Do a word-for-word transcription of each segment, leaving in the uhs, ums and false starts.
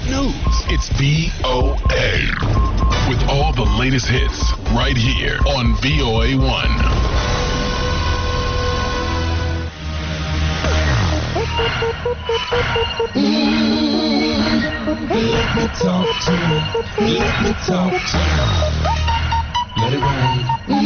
news. It's V O A. With all the latest hits right here on V O A one. Mm, let me talk to you. Let me talk to you. Let it rain.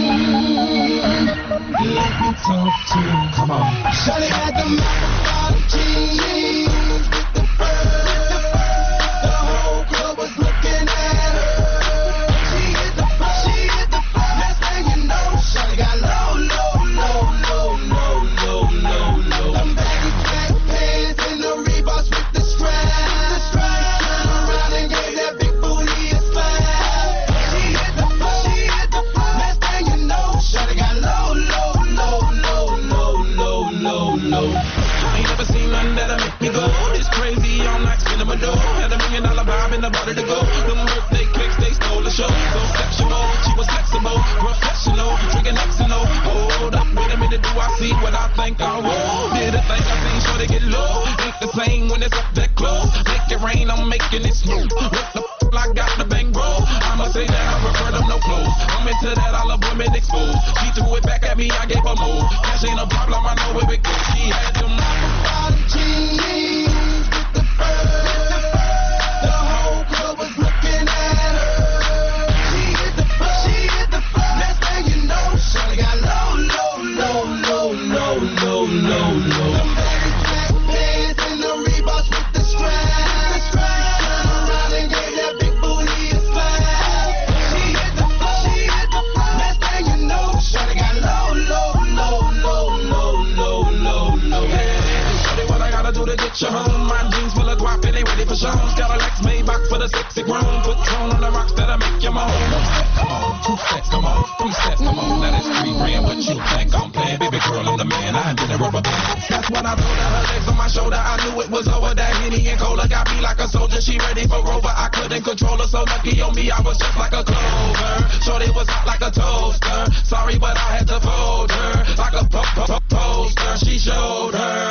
Mm, let me talk to you. Come on. Shawty had the mouth jeans with the fur. The whole club was looking at her. She hit the floor. She hit the floor. Next thing you know, Shawty got low, low, low, low, low, low, low, low. Them baggy black pants and the Reeboks with the strap. The strap. Turn around and gave that big booty a slap. She hit the floor. She hit the floor. Next thing you know, Shawty got low, low, low, low, low, low, low, low. I ain't never seen nothing that'll make me go this crazy all night spinning my dough. Had a million dollar vibe and I bought it to go. Them birthday cakes, they stole the show. So sexual, she was flexible, professional, drinking X and O. Hold up, wait a minute, do I see what I think I will? Did a thing I seen, sure they get low. Ain't the same when it's up that close. Make it rain, I'm making it smooth. What the f*** I got the bang roll? I'ma say that I prefer them no clothes. I'm into that, I love women exposed. She threw it back at me, I gave her more. Cash ain't a problem, I know where it goes. She had them jeans with the fur. The whole club was looking at her. She hit the floor. She hit the floor. Next thing you know, Shawty got low, low, low, low, low, low, low, low. Them baggy black pants and the Reeboks with the strap. The strap. Turn around and gave that big booty a slap. She hit the floor. She hit the floor. Next thing you know, Shawty got low, low, low, low, low, low, low, low. Shawty, what I gotta do to get you home? My jeans full of guap and they ready for shows. Got a Lex Maybach for the sexy grown. Put tone on the rocks that'll make you moan. Come on, two steps, come on, three steps, come on. Now that's three grand, what you think I'm playing? Baby girl, I'm the man, I did a rubber band. That's when I told her her legs on my shoulder. I knew it was over. That Henny and Cola got me like a soldier. She ready for Rover. I couldn't control her, so lucky on me, I was just like a clover. Shorty was hot like a toaster. Sorry, but I had to fold her like a po po po poster. She showed her.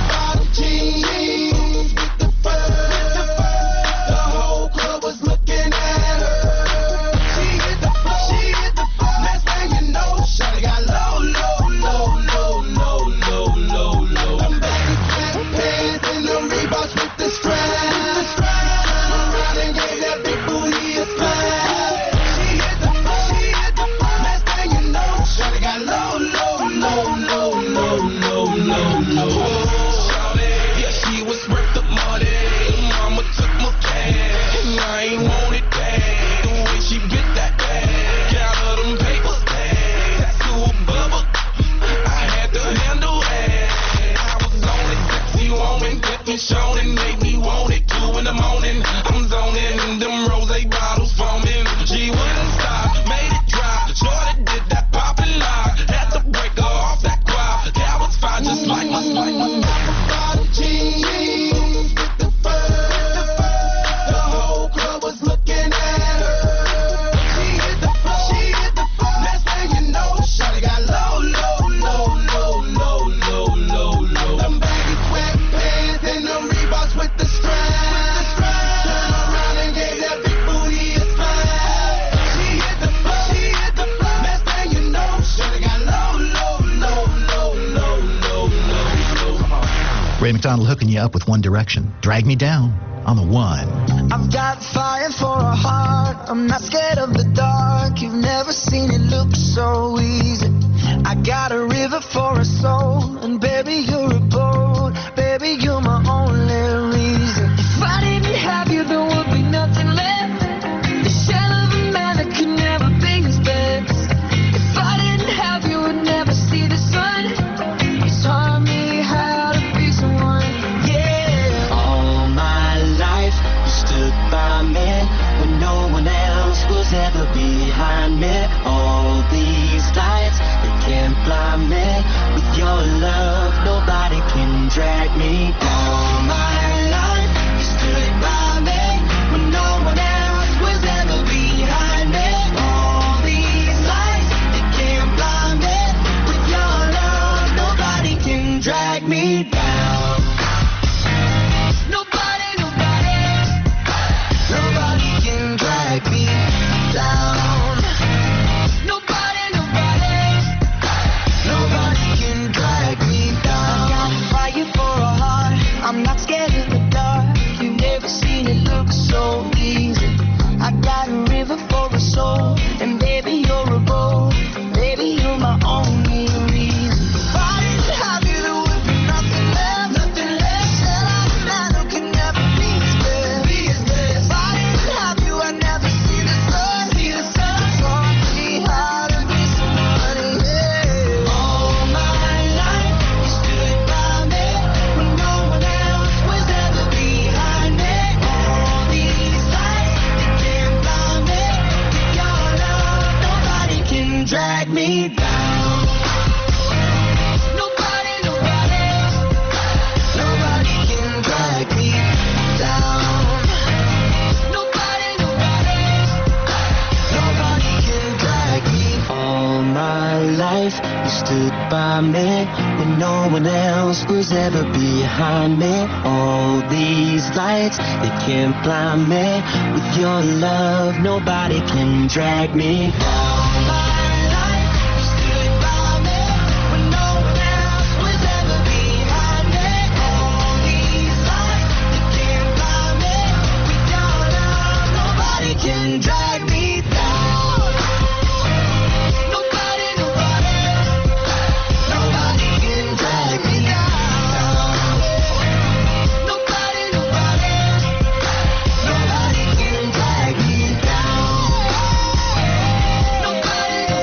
Jeans with the fur. The whole club was looking at her. She hit the floor. She hit the floor. Next thing you know, Shawty got low, low, low, low, low, low, low, low. Them baggy black pants and the Reeboks with the strap. The strap. Turn around and gave that big booty a slap. She hit the floor. She hit the floor. Next thing you know, Shawty got low, low, low, low, low, low, low, low. Mama took my cash, I ain't want it bad. The way she get that bag, got her them papers bad. That's to a bubble, I had to handle that. I was on it, sexy woman, kept me shown and made me want it. Two in the morning, I'm zoning, them rose bottles foaming. She wouldn't stop, made it dry. Shorty did that poppin' lock, had to break her off that quad. That was fine, just like my, like my. Jeans with the fur. The whole club was looking at her. She hit the floor. She hit the floor. Next thing you know, Shawty got low, low, low, low, low, low, low, low. Them baggy black pants and the Reeboks with the strap. The strap. Turn around and gave that big booty a slap. She hit the floor. She hit the floor. Next thing you know, Shawty got low, low, low, low, low, low, low, low. Ray McDonald hooking you up with One Direction. Drag Me Down on the One. I've got fire for a heart. I'm not scared of the dark. You've never seen it look so easy. I got a river for a soul. And baby, you're a boat. Baby, you're my only reason. If I didn't have you, there would be nothing left. The shell of a man that could never be his best. If I didn't have you, would never see the sun. You taught me how to be someone. Yeah. All my life, you stood by me when no one else was ever behind me. All these lights, they can't blind me. With your love, nobody can drag me down. All my life, you stood by me when no one else was ever behind me. All these lights, they can't blind me. With your love, nobody can drag me down. Nobody, nobody. me down. Nobody, nobody, nobody can drag me down. Nobody, nobody, nobody can drag me. All my life you stood by me when no one else was ever behind me. All these lights, they can't blind me. With your love, nobody can drag me down. Nobody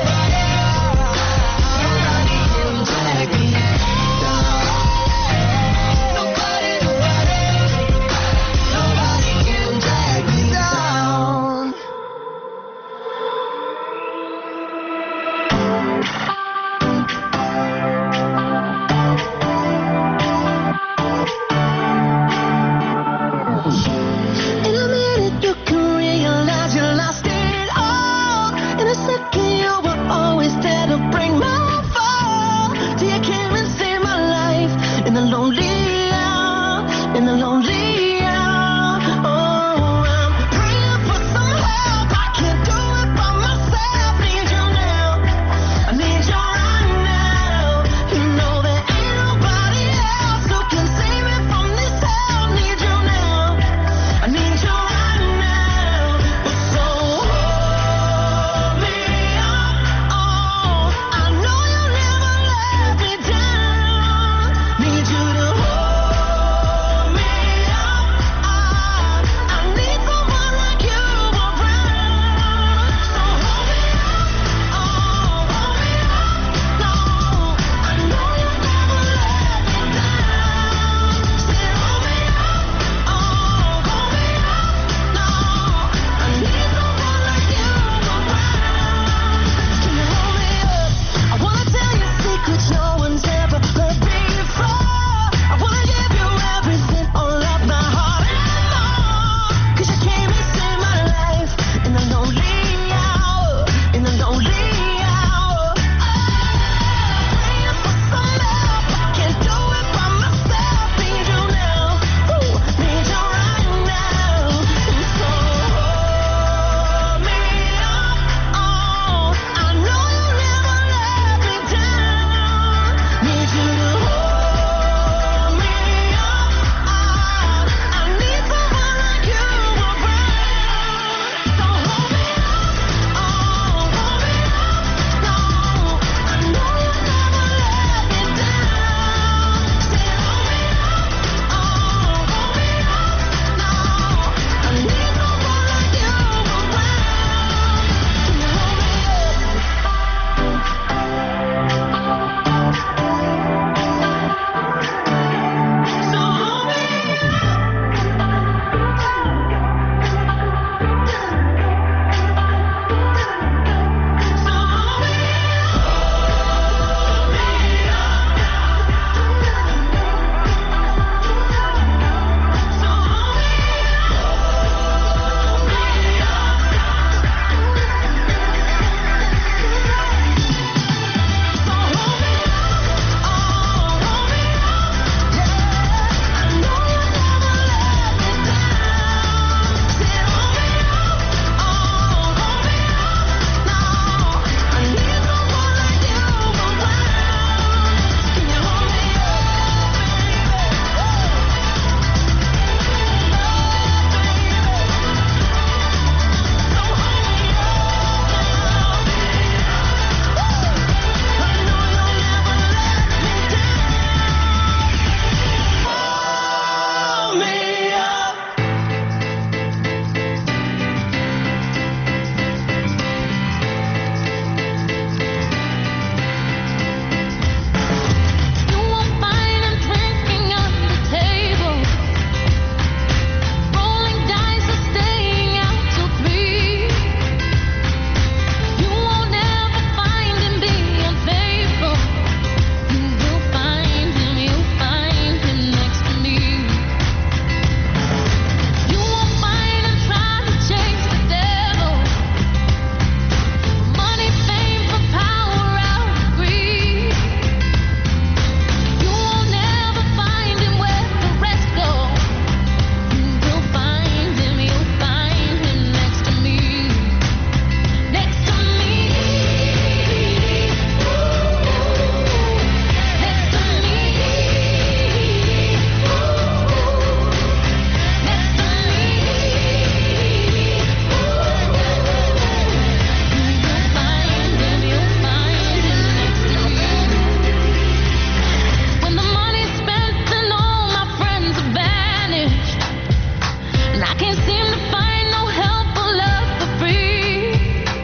I can't seem to find no help or love for free.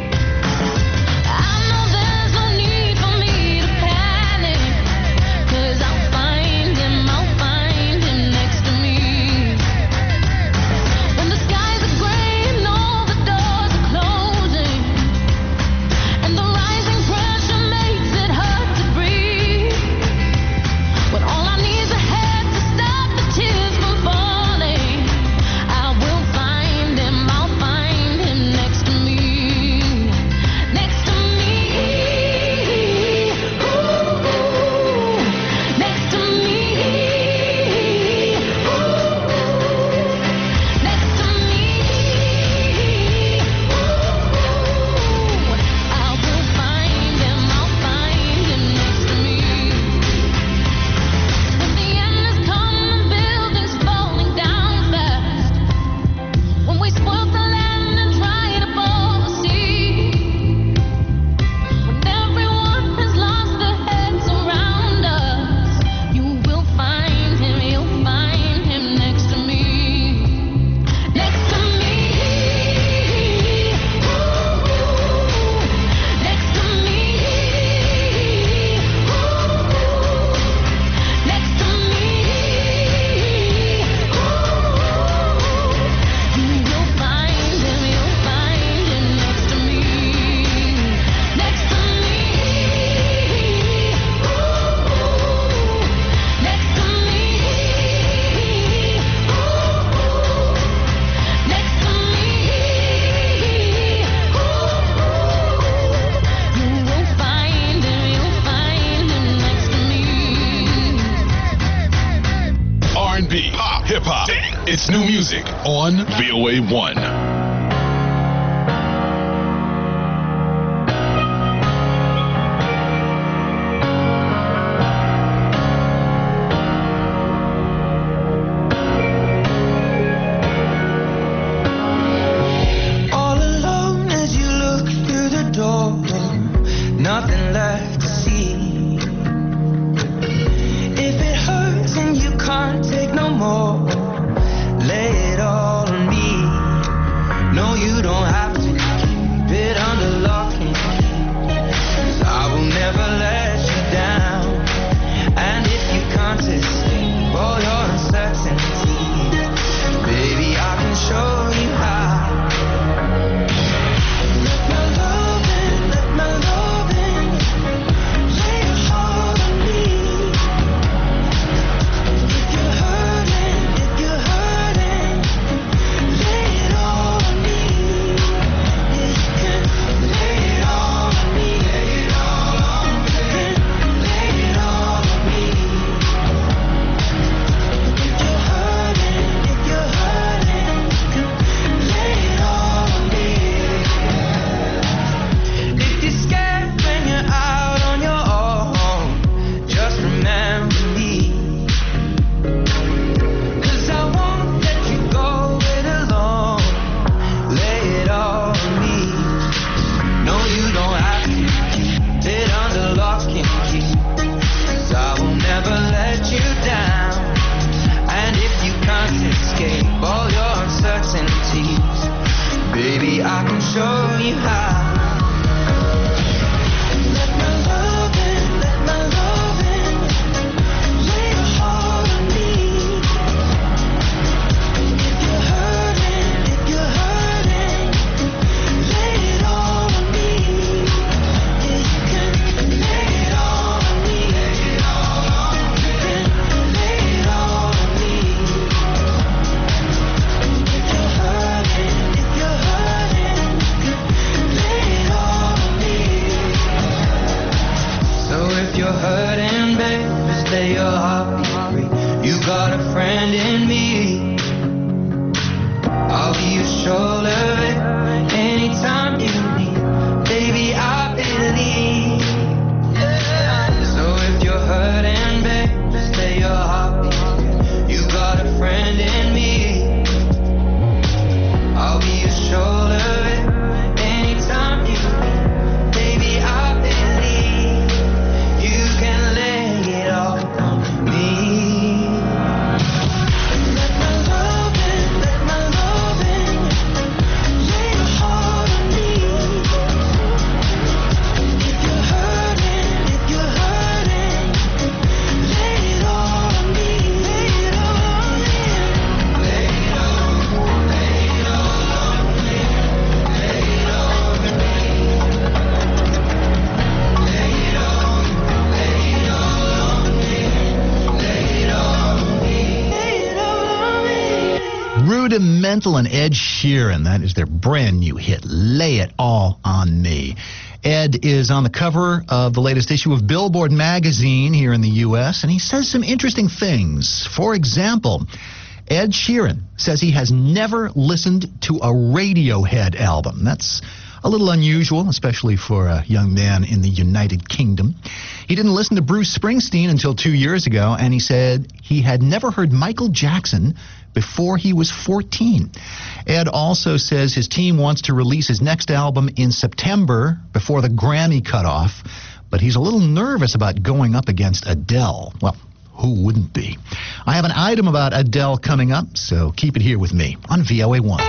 I know there's no need for me to panic, 'cause I'll find him, I'll find him next to me. When the skies are gray and all the doors are closing, and the rising pressure makes it hard to breathe, when all I need is a hand to stop the tears from falling, I will find him, I'll find him next to me, next to me, ooh, next to me, ooh, next to me, ooh, I will find him, I'll find him next to me. When the end has come and buildings falling down fast, when we spoiled the land and dried up all the sea, when everyone has lost their heads around us, you will find him, you'll find him next to me, next to me, ooh, next to me, ooh, next to me, ooh, you will find him, you'll find him next to me, next to me, ooh, next to me, ooh, next to me, ooh, you will find him, you'll find him next to me. R and B, pop, hip hop. It's new music on V O A one. All alone as you look through the door, nothing left to see. If it hurts and you can't take no more, lay it all on me. No, you don't have to keep it under lock and key, 'cause I will never let you down. And if you can't escape all your uncertainty, baby, I can show you how. Let my love in, let my love in, lay your heart on me. If you're hurting, if you're hurting, lay it all on me. Yeah, you can lay it all on me. Lay it all on me. Lay it all on me. If you're hurting, if you're hurting, lay it all on me. If you're scared when you're out on your own, just remember me. 'Cause I won't let you go it alone. Lay it all on me. No, you don't have to keep it under lock and key, 'cause I will never let you down. And if you can't escape all your uncertainties, baby, I can show you how. Let my love in, let my love in, lay your heart on me. If you're hurting, if you're hurting, lay it all on me. Yeah, you can lay it all on me. Lay it all on me. You can lay it all on me. If you're hurting, if you're hurting, lay it all on me. So if you're hurting, baby, stay your heartbeat free. You got a friend in me. I'll be your shoulder, babe, anytime you need. Baby, I believe. So if you're hurting, babe, stay your heartbeat free. You got a friend in me. I'll be your shoulder, babe, anytime you need. Baby, I believe you can lay it all on me. Let my love in, let my love Rudimental and Ed Sheeran. That is their brand new hit, Lay It All on Me. Ed is on the cover of the latest issue of Billboard magazine here in the U S, and he says some interesting things. For example, Ed Sheeran says he has never listened to a Radiohead album. That's a little unusual, especially for a young man in the United Kingdom. He didn't listen to Bruce Springsteen until two years ago, and he said he had never heard Michael Jackson before he was fourteen. Ed also says his team wants to release his next album in September before the Grammy cutoff, but he's a little nervous about going up against Adele. Well, who wouldn't be? I have an item about Adele coming up, so keep it here with me on V O A one.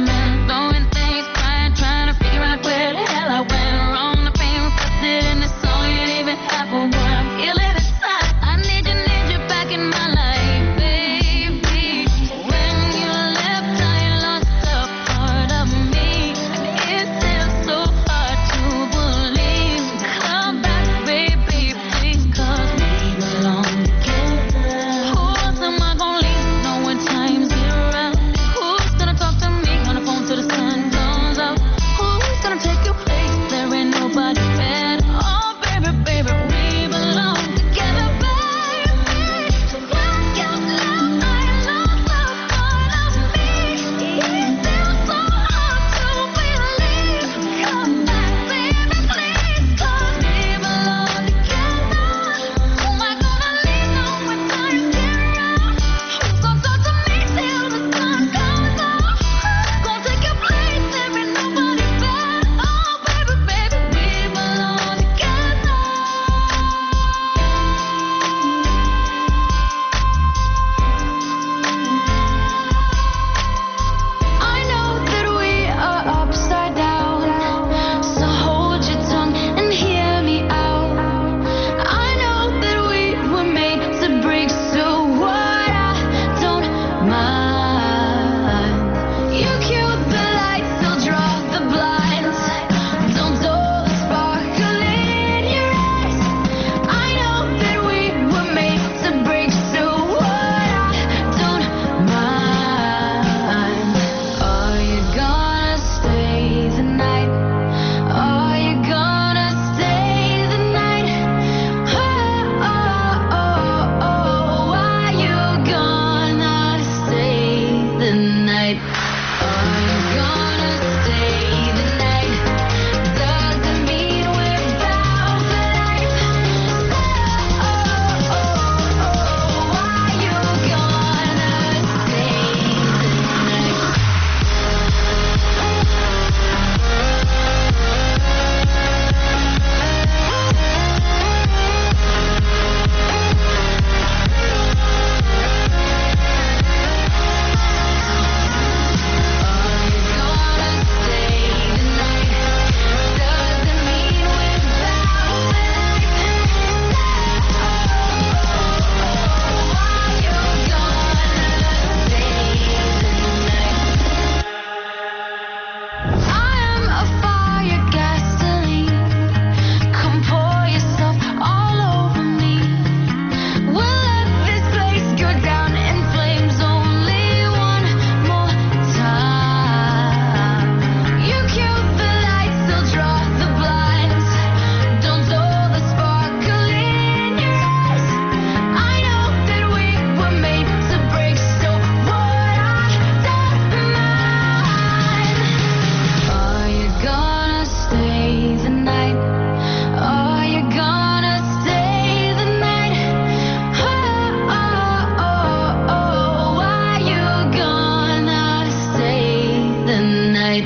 Trying to figure out where the hell I went wrong. The pain reflected in this song.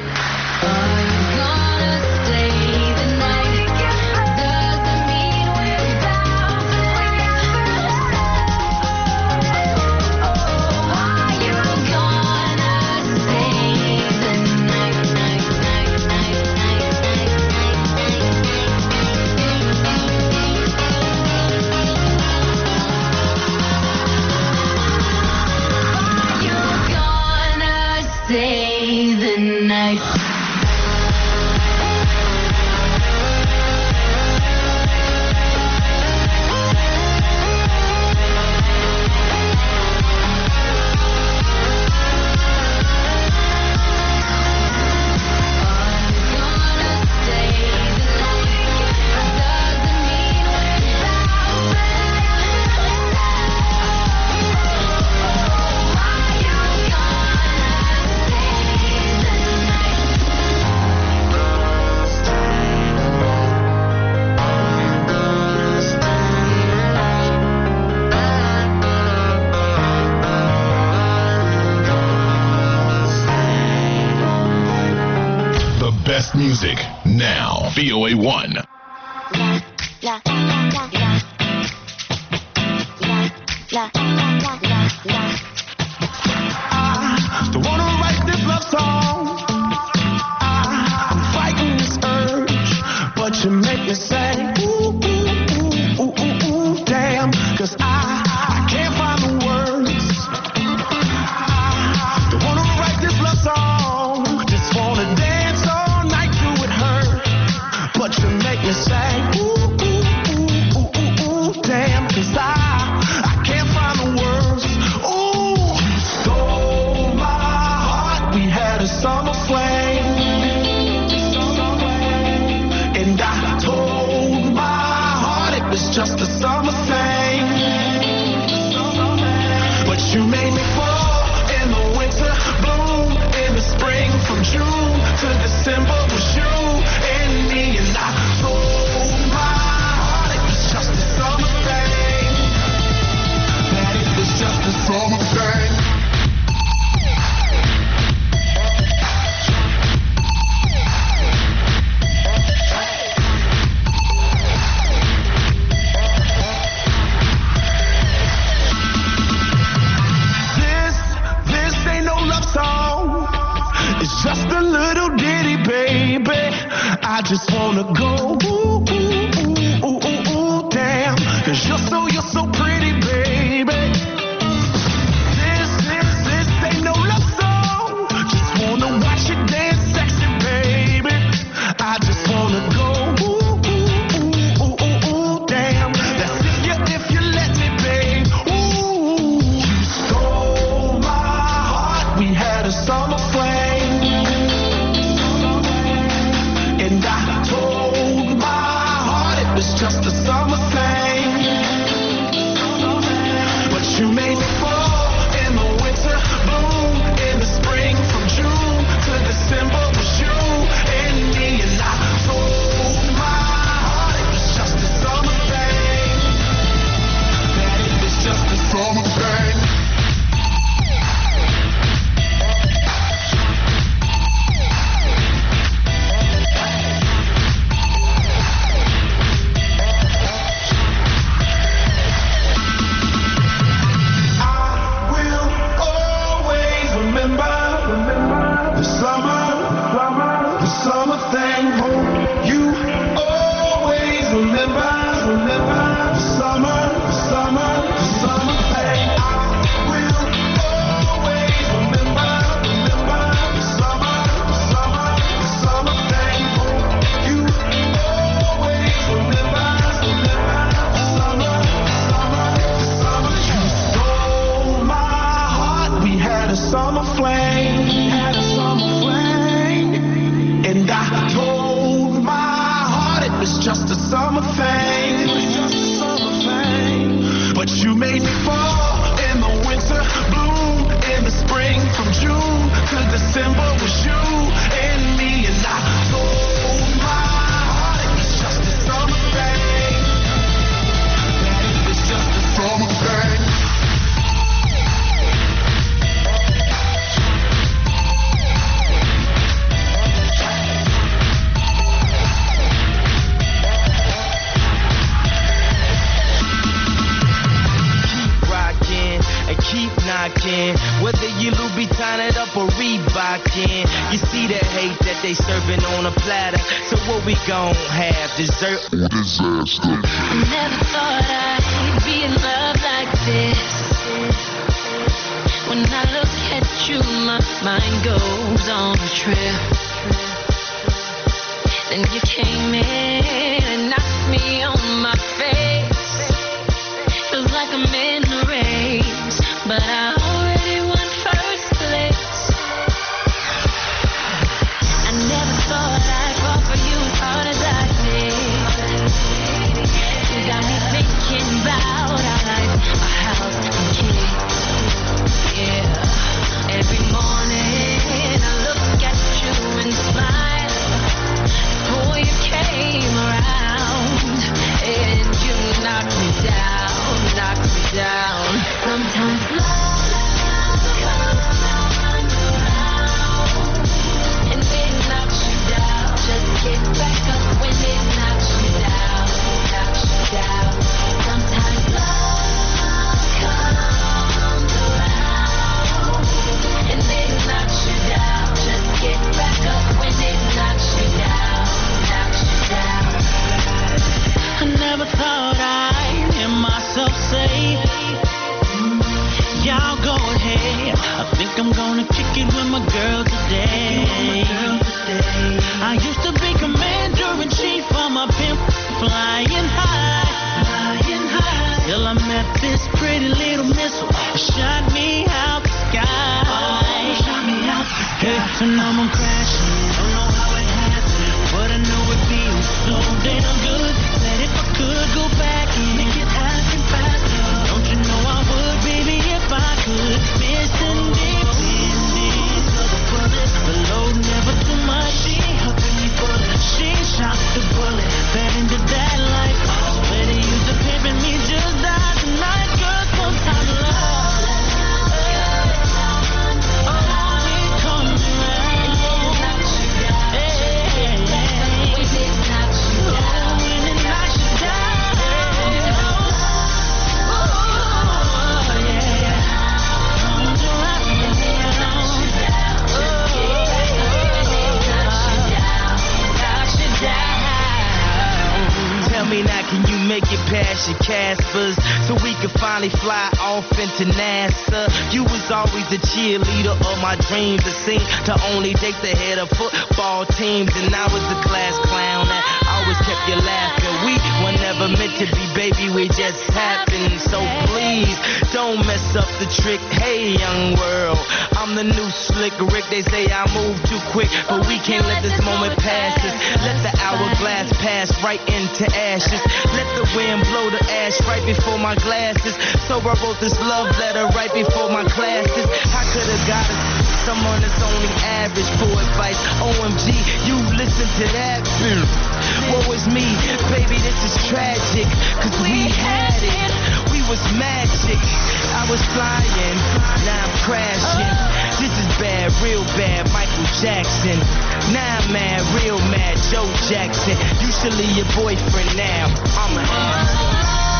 Stay the night. Best music now. V O A one. I don't wanna write this love song. I, I'm fighting this urge, but you make me say, ooh, ooh, ooh, ooh, ooh, ooh, damn. Cause I, I can't find the words. I don't wanna write this love song. Just wanna dance all night through it hurt. But you make me say, ooh, ooh, ooh, ooh, ooh, ooh, damn. Cause I, I can't find the words. Ooh, you stole my heart. We had a summer flame. And I told my heart it was just a summer thing. But you made me fall in the winter, bloom in the spring. From June to December was you and me. And I told my heart it was just a summer thing. That it was just a summer thing. This, this ain't no love song. It's just a little ditty, baby. I just wanna go ooh, ooh, ooh, ooh, ooh, ooh, damn. Cause you're so, you're so pretty, baby. This, this, this ain't no love song. Just wanna watch you dance sexy, baby. I just wanna go ooh, ooh, ooh, ooh, ooh, ooh, damn. That's if you, if you let me, babe. Ooh, you stole my heart. We had a summer flame. And I told my heart it was just a summer thing. But you made me fall in the winter, bloom in the spring. From June to December was you and me. And I told my heart it was just a summer thing. That it was just a summer thing. I will always remember, remember the summer, summer, the summer thing. Hope you always remember, remember the summer, the summer, the summer thing. I will always remember, remember the summer, the summer, the summer thing. Hope you always remember, remember the summer, summer, the summer. You stole my heart. We had a summer flame. We had a summer flame. And I told my heart it was just a summer thing. in. You see the hate that they serving on a platter. So what we gon' have, dessert or disaster? I never thought I'd be in love like this. When I look at you, my mind goes on a trip. Then you came in and knocked me on my face. Feels like I'm in a race, but I already won first place. I never thought I'd fall for you as hard as I did. You got me thinking about our life, our house and kids. Yeah, every morning I look at you and smile. Oh, you came around and you knocked me down, knocked me down. Sometimes love comes around and it knocks you down. Just get back up when it knocks you down, knocks you down. Sometimes love comes around and it knocks you down. Just get back up when it knocks you down, knocks you down. I never thought I'd hear myself say, y'all go ahead. I think I'm gonna kick it with my girl today. I used to be commander-in-chief of my pimp, flying high, flying high. Till I met this pretty little missile, shot me out the sky. Shot me out the sky. Hey, so now I'm crashing. Don't know how it happened, but I know it feels so damn good. That if I could go back and make it happen faster, don't you know I would, baby, if I could. Missing dependence of the bullet, the load never too much. She helping me bullet, she shot the bullet, fed into that life. Better use the pimp and me just died tonight, girl. Sometimes love, oh, it comes around. Hey, oh, when it knocks you down. Oh, yeah, comes around. Tell me now, can you make it past your Caspers so we can finally fly off into NASA? You was always the cheerleader of my dreams. It seemed to only date the head of football teams, and I was the class clown that always kept you laughing. We were never meant to be, baby, we just happened. So please don't mess up the trick. Hey, young world, I'm the new slick Rick. They say I move too quick, but we can't let this moment pass us. Let the hourglass pass right into ashes. Let the wind blow the ash right before my glasses. So I wrote this love letter right before my classes. I could have got us someone that's only average for advice. O M G, you listen to that. Woe is me, baby, this is tragic. Cause we had it, we was magic. I was flying, now I'm crashing. This is bad, real bad, Michael Jackson. Now I'm mad, real mad, Joe Jackson. You should leave your boyfriend now, I'm a ass.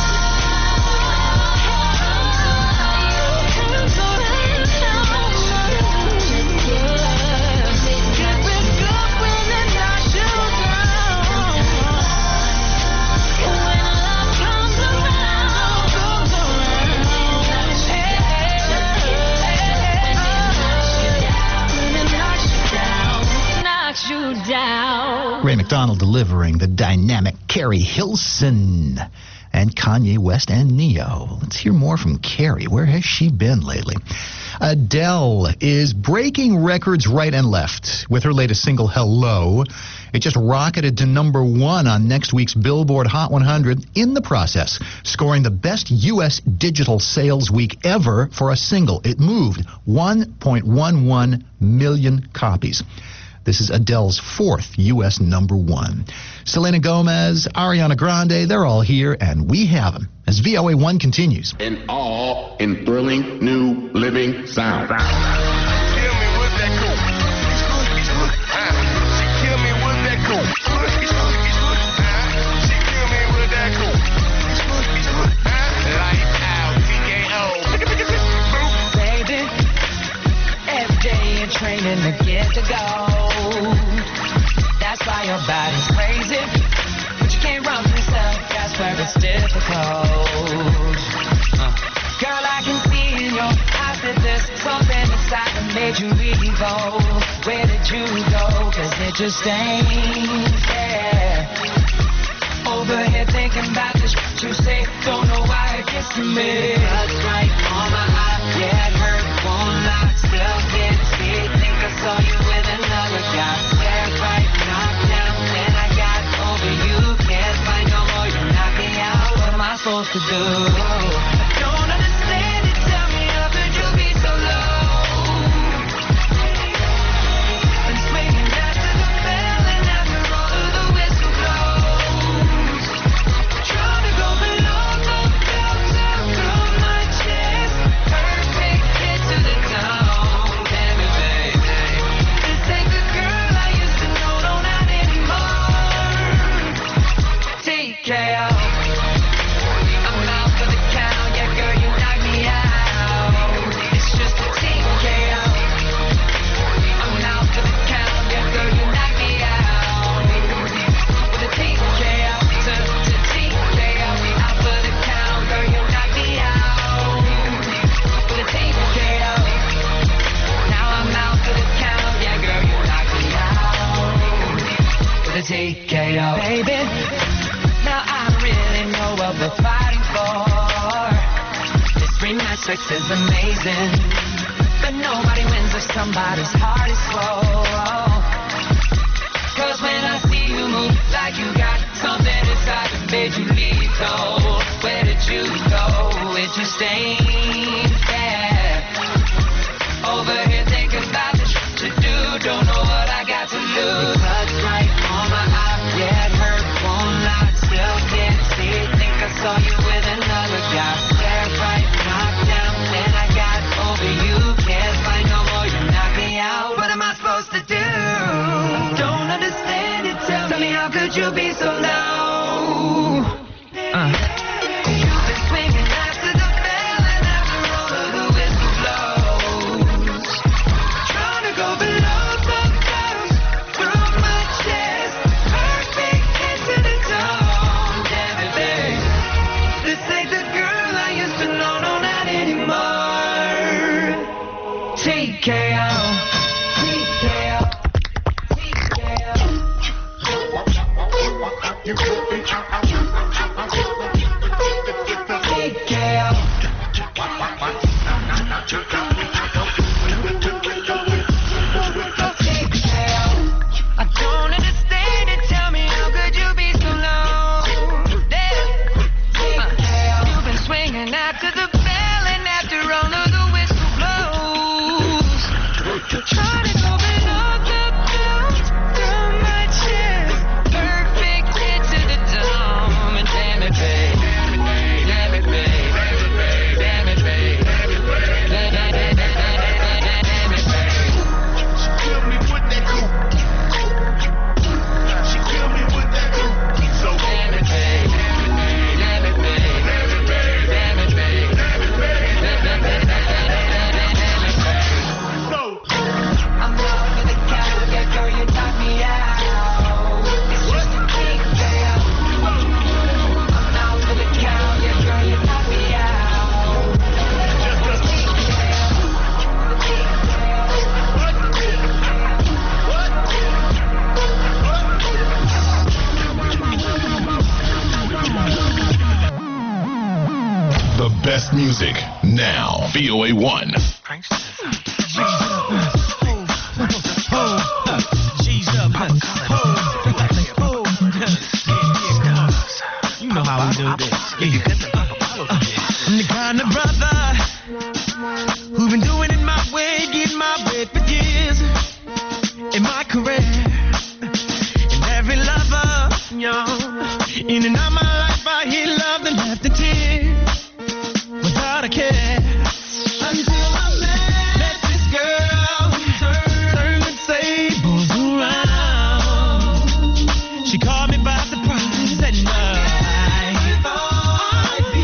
Ray McDonald delivering the dynamic Carrie Hilson and Kanye West and Neo. Let's hear more from Carrie. Where has she been lately? Adele is breaking records right and left with her latest single, Hello. It just rocketed to number one on next week's Billboard Hot one hundred, in the process scoring the best U S digital sales week ever for a single. It moved one point one one million copies. This is Adele's fourth U S number one. Selena Gomez, Ariana Grande, they're all here, and we have them as V O A one continues. And all in thrilling new living sound. Kill me with that cool. She kill me with that cool. She kill me with that cool. Light out, T K O. Baby, every day you're training again. you leave, oh? Where did you go? Cause it just stains, yeah. Over here thinking about the shit you say. Don't know why it gets to me. Blood's right on my eye, yeah, it hurt, won't lie. Still can't see, think I saw you with another guy. Stared right, knocked down, then I got over you. Can't find no more, you knock me out. What am I supposed to do? I don't understand it, tell me how could you be so low? Been swinging back to the bell and after all of the whistle blows. Trying to go below the belt down through my chest. Perfect hit to the dome, damn it, baby. This ain't the girl I used to know, no, not anymore. T K O. I'm out for the count, yeah, girl, you knock me out. It's just a T K O. I'm out for the count, yeah, girl, you knock me out. With a T K O to, to T K O. Out for the count, girl, you knock me out. With a T K O. Now I'm out for the count, yeah, girl, you knock me out. With a T K O. Baby, now I really know what we're fighting for. This ring night sex is amazing, but nobody wins if somebody's heart is slow. Cause when I see you move like you got something inside that made you lethal, where did you go? It just ain't fair. Over here thinking about the shit you do, don't know what I got to lose. Blood's right on my eye, yeah, it hurt, won't lie. Still can't see, think I saw you with another guy. Stared right, knocked down, then I got over you. Can't find no more, you knock me out. What am I supposed to do? Don't understand it, tell, tell me how could you be so low? Uh. You've been swinging after the bell and after all of the whistle blows. Trying to go below the belt through my chest. Perfect hit to the dome, damn it, babe. This ain't the girl I used to know, no, not anymore. T K O. T K O. T K O. T K O. I don't understand it, tell me how could you be so low? Yeah. You've been swinging after the bell and after all of the whistle blows. Trying to go below the belt through my chest. Perfect hit to the dome, and damn it, babe. Damn it, babe. Damn it, babe. Damn it, babe. Damn it, babe. She killed me with that coupe. She killed me with that coupe. So Damn it, babe. Damn it, babe. Damn it, babe. Damn it, babe. so I'm out for the count, yeah, girl, you knock me out. It's just a T K O. I'm out for the count, yeah, girl, you knock me out. Just a T K O. T K The best music now. V O A one. You know how we do this. I'm the kind of brother who been doing it my way, getting my way for years in my career. And every lover, yo, in and out my life, I hear love and laughter, tears without a care. Until I met this girl, turn the tables around. She caught me by surprise and I thought I'd be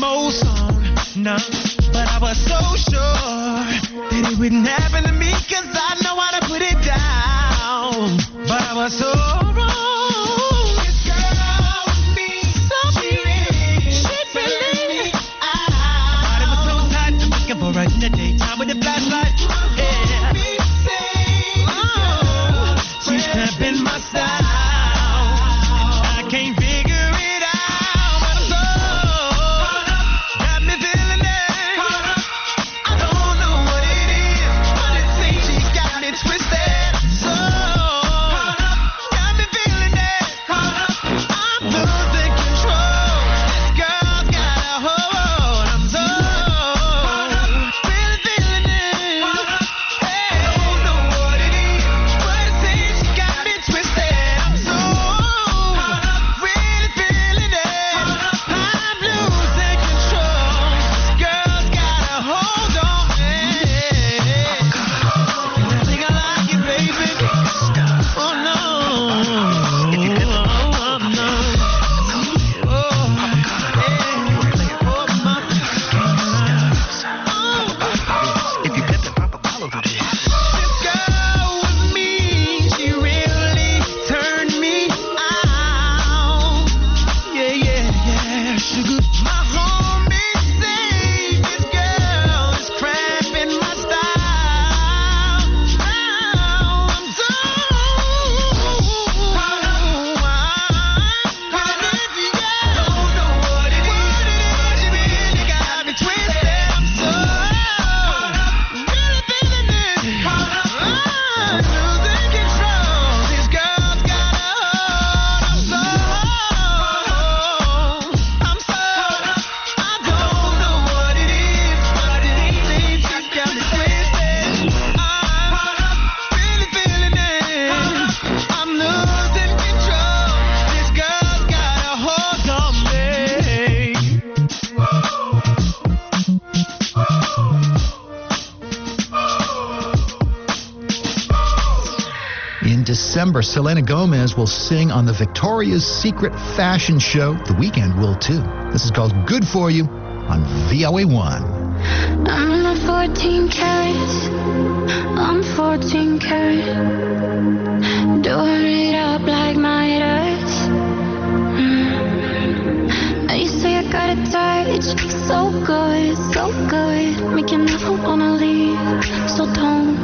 most on, no. But I was so sure that it wouldn't happen to me, cause I know how to put it down. But I was so wrong. This girl with me, so really, she really, I, body was so tight, I'm looking for her in the daytime with the flashlight. Yeah. Oh, she's cramping my style. I can't figure it out, but I'm so got me feeling it. I don't know what it is, but it seems she got me twisted. So got me feeling it. I'm losing control. This girl's got a hold. I'm so really feeling it. Hey, I don't know what it is, but it seems she got me twisted. I'm so really feeling it. I'm losing control. This girl's got a hold on me. I think I like it, baby. Oh no. Oh no. Oh, yeah. Oh my. If you get the pop up all over this. This girl with me, she really turned me out. Yeah, yeah, yeah. Sugar. My homies say this girl is cramping my style. Now I'm so cause if you don't know what it is, you really got me twisted. I'm so really feeling it. I'm losing control. This girl's got a hold. I'm so, I'm so, I don't know what it is, but it seems she got me twisted. I'm really feeling it. I'm losing control. This girl's got a hold on me. In December, Selena Gomez will sing on the Victoria's Secret fashion show. The Weeknd will too. This is called Good For You on V O A one. I'm not fourteen carats. I'm fourteen karat. Do it up like Midas. Mm. Now you say I got it tight. It's so good, so good. Make you never wanna leave. So don't,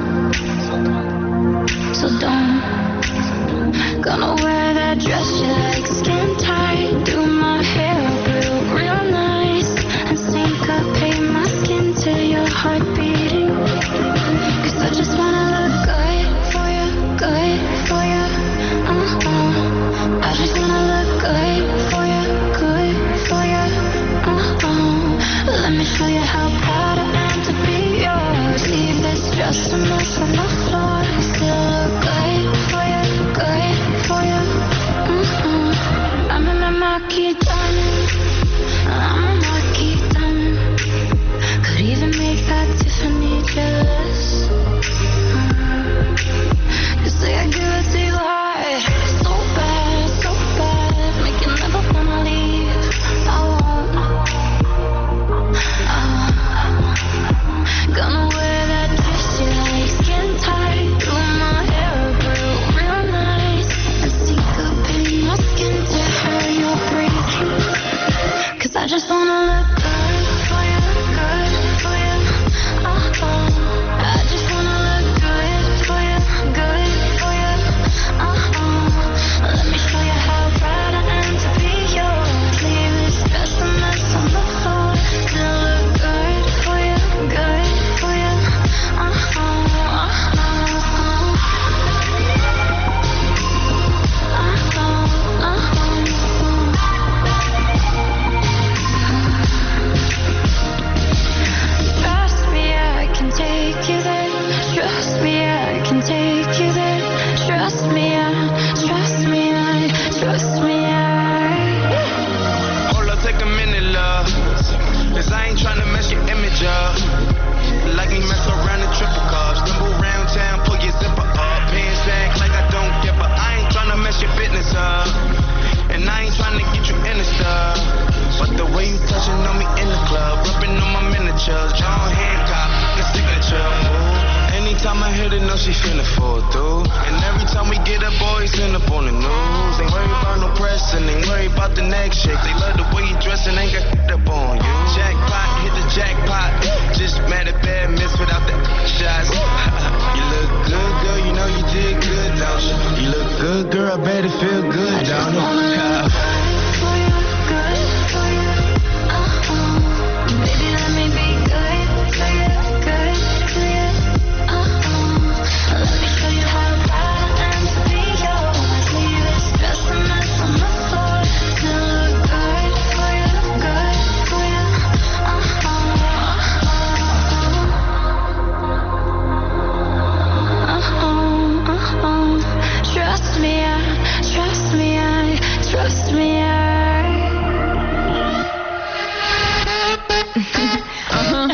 so don't. Gonna wear that dress you like, skin tight. Do my hair up real, real nice. And syncopate my skin to your heart beating. Cause I just wanna look good for you, good for you. Uh-uh. I just wanna look good for you, good for you. Uh-uh. Let me show you how proud I am to be yours. Leave this dress a mess on the floor. Still look good for you, good for you. Uh-uh. I'm in my marquee diamond. I'm a marquee diamond. Could even make that Tiffany jealous. Mm. You say I give it to you hard, so bad, so bad, make you never wanna leave. I won't, I won't. Gonna wear that dress you like, skin tight. Do my hair up real, real nice. And syncopate my skin to how you're breathing. finna fall through. And every time we get up, boys end up on the news. Ain't worried about no press and ain't worried about the next shake. They love the way you dress and ain't got up on you. Jackpot, hit the jackpot. Just mad at bad miss without the shots. You look good, girl, you know you did good, don't you? You look good, girl, I bet it feel good, don't it? Trust me, I uh-huh.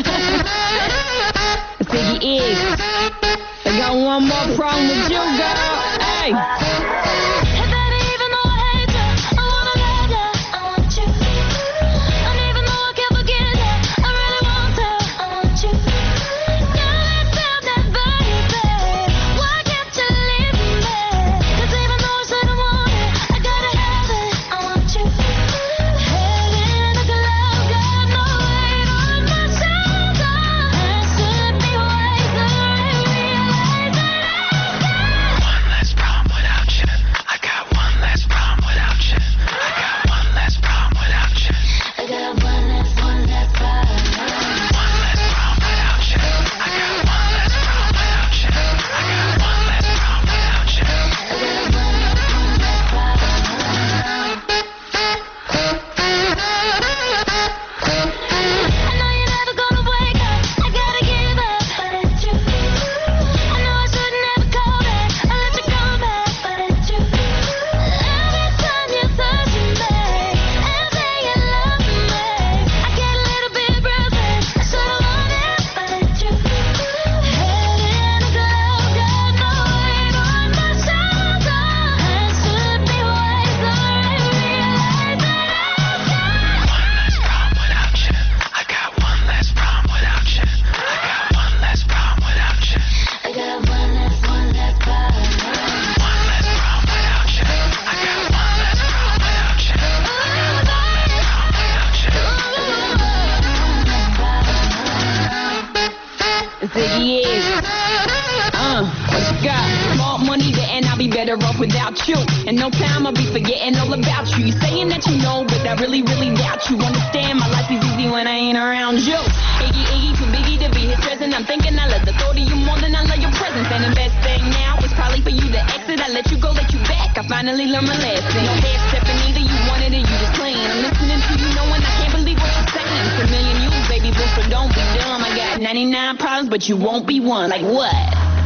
Ziggy is. I got one more problem with you, girl. Hey. Without you, and no time I'll be forgetting all about you. You saying that you know, but I really, really doubt you. Understand my life is easy when I ain't around you. Iggy, Iggy, too biggie to be his present. I'm thinking I love the thought of you more than I love your presence. And the best thing now is probably for you to exit. I let you go, let you back. I finally learned my lesson. No hair stepping either, you wanted it, you just playing. I'm listening to you knowing I can't believe what you're saying. It's a million you, baby boo, so don't be dumb. I got ninety-nine problems, but you won't be one. Like what?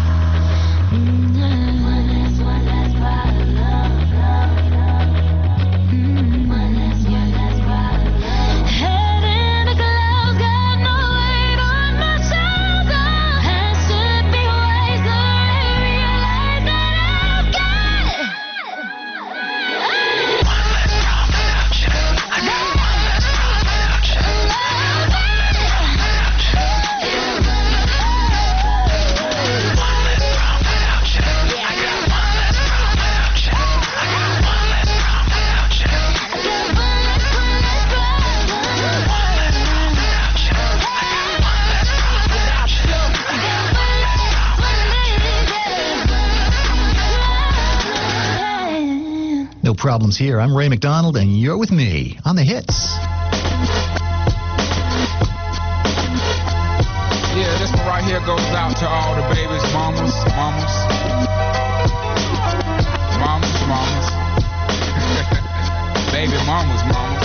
Problems here. I'm Ray McDonald, and you're with me on the hits. Yeah, this one right here goes out to all the babies, mamas, mamas, mamas, mamas, baby mamas, mamas.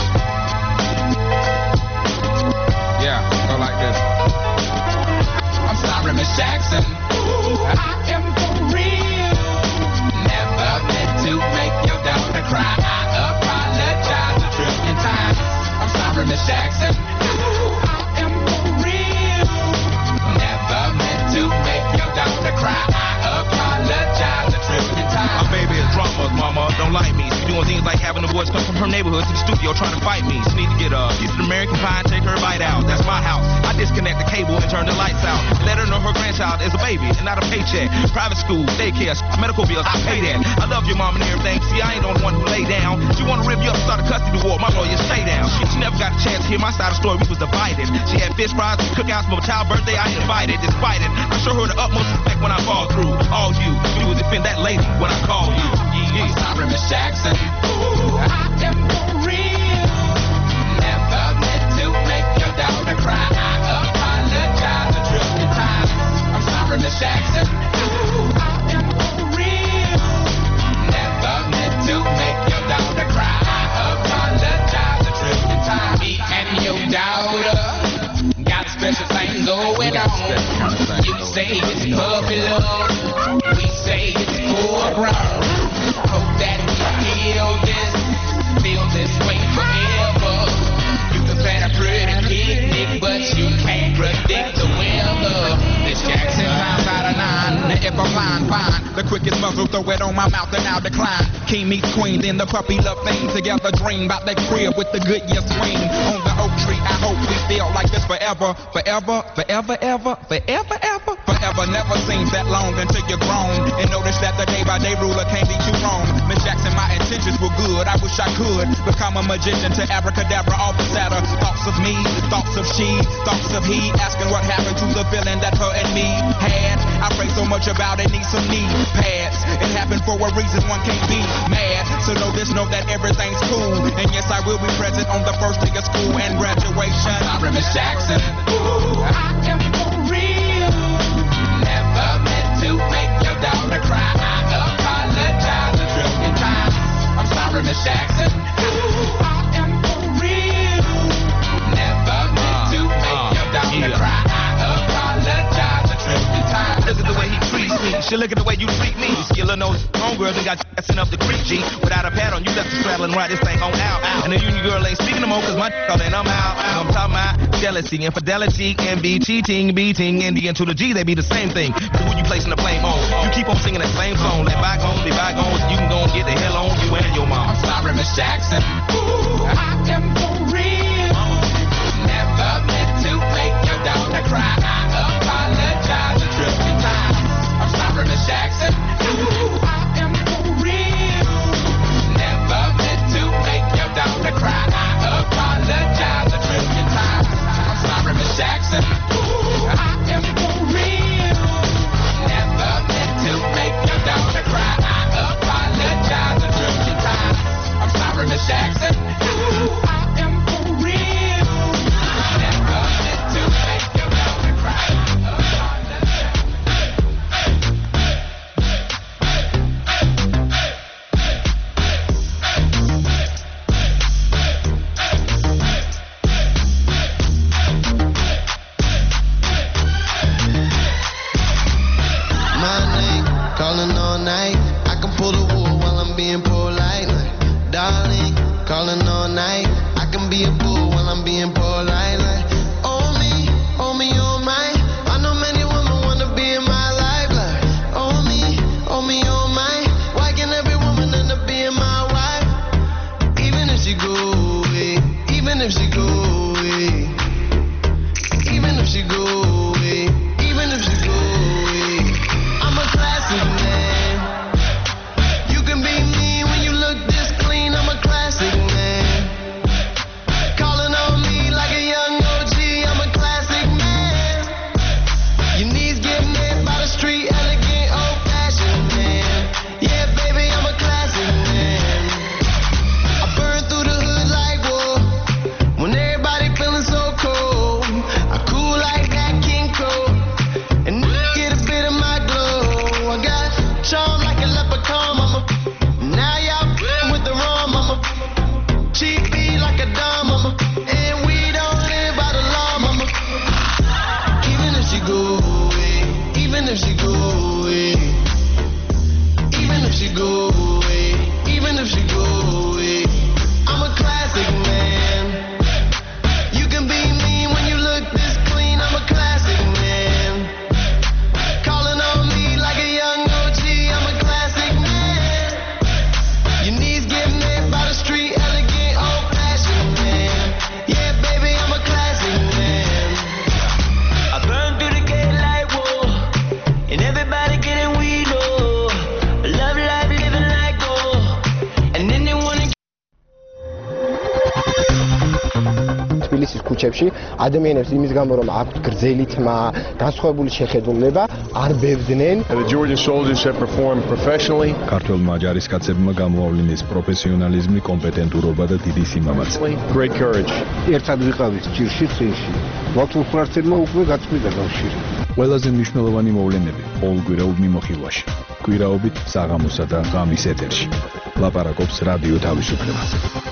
Yeah, go like this. I'm sorry, Miss Jackson. Ooh, I am for real. Never meant to make your daughter cry. I apologize a trillion times. I'm sorry, Miss Jackson. Ooh, I am for real. Never meant to make your daughter cry. I apologize a trillion times. My baby is drama, mama. Don't like me. She doing things like having the boys come from her neighborhood to disconnect the cable and turn the lights out. Let her know her grandchild is a baby and not a paycheck. Private school, daycare, medical bills, I pay that. I love your mom and everything. See, I ain't the only one who lay down. She wanna rip you up, start a custody war. My lawyer, stay down. She, she never got a chance to hear my side of the story. We was divided. She had fish fries, cookouts for my child's birthday. I ain't invited, despite it. I show her the utmost respect when I fall through. All you, you would defend that lady when I call you. Yeah, I'm sorry, Miss Jackson. Ooh, I am for real. Never meant to make your daughter cry. I apologize a trillion times. I'm sorry, Miss Jackson. Ooh, I am for real. Never meant to make your daughter cry. I apologize a trillion times. Me and your daughter got special things going on. You say it's puppy love. We say it's full grown. Hope that we feel this, feel this way forever. You can plan a pretty picnic, but you can't predict the weather. Miss Jackson times out of nine. Now if I'm lying, fine. The quickest muzzle, throw it on my mouth and I'll decline. King meets queen, then the puppy love thing. Together dream about that crib with the Goodyear swing. On the oak tree, I hope we feel like this forever. Forever, forever, ever, forever, ever. Forever never seems that long until you're grown. And notice that the day by day ruler can't be too wrong. Miss Jackson, my intentions were good. I wish I could become a magician to abracadabra all the sadder. Thoughts of me, thoughts of she, thoughts of he. Asking what happened to the feeling that her and me had. I pray so much about it, need some knee pads. It happened for a reason, one can't be mad. So know this, know that everything's cool. And yes, I will be present on the first day of school and graduation. Sorry, Miss Jackson. Ooh, I am for real. Never meant to make your daughter cry. I apologize a trillion times. I'm sorry, Miss Jackson. Ooh, I am for real. Never meant to make your daughter cry. I apologize a trillion times. Look at the way he treats me. She look at the way you treat me. Skillin' knows homegirl done got you up the creek, G. Without a pad on, you left the straddle and ride this thing on out. And the union girl ain't speaking no more, cause my all and I'm out. I'm talking about jealousy, infidelity, envy, cheating, beating, and the N to the G, they be the same thing. But who you placing the blame on? You keep on singing that same song. Let bygones be bygones, you can go and get the hell on you and your mom. I'm sorry, Miss Jackson. Ooh, I am for real. Never meant to make your daughter cry. I apologize a trillion times. I'm sorry, Miss Jackson. Ooh, I am for real. Never meant to make your daughter cry. I apologize a trillion times. I'm sorry, Miss Jackson. Ooh, I am for real. Never meant to make your daughter cry. I apologize a trillion times. I'm sorry, Miss Jackson. Ooh, I am for real. Never meant to make your daughter cry. კავშირებში ადამიანებს იმის გამო რომ აქვთ გრძელი თმა, განსხვავებული შეხედულება, არ ბევდნენ. The Georgian soldiers have performed professionally. ქართველმა ჯარისკაცებმა გამოავლინეს პროფესიონალიზმი, კომპეტენტურობა და დიდი სიმამაცე. Great courage. ერთად ვიყავით ჭირში წინში. მათულ ფრართელმა უკვე გაწყვიტა კავშირი. ყველაზე მნიშვნელოვანი მოვლენები ყოველ კვირაულ მიმოხილვაში. კვირაობით საღამოსა და ღამის ეთერში. ლაპარაკობს რადიო თავისუფლება.